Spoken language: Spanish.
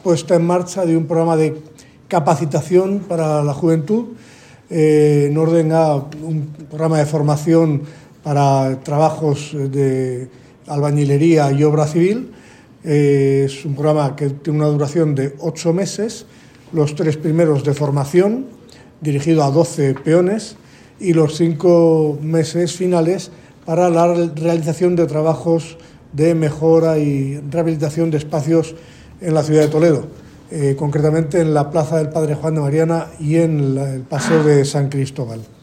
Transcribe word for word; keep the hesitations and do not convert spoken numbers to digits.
puesta en marcha de un programa de capacitación para la juventud, eh, en orden a un programa de formación para trabajos de albañilería y obra civil. Eh, es un programa que tiene una duración de ocho meses, los tres primeros de formación, dirigido a doce peones, y los cinco meses finales para la realización de trabajos de mejora y rehabilitación de espacios en la ciudad de Toledo, eh, concretamente en la Plaza del Padre Juan de Mariana y en la, el Paseo de San Cristóbal.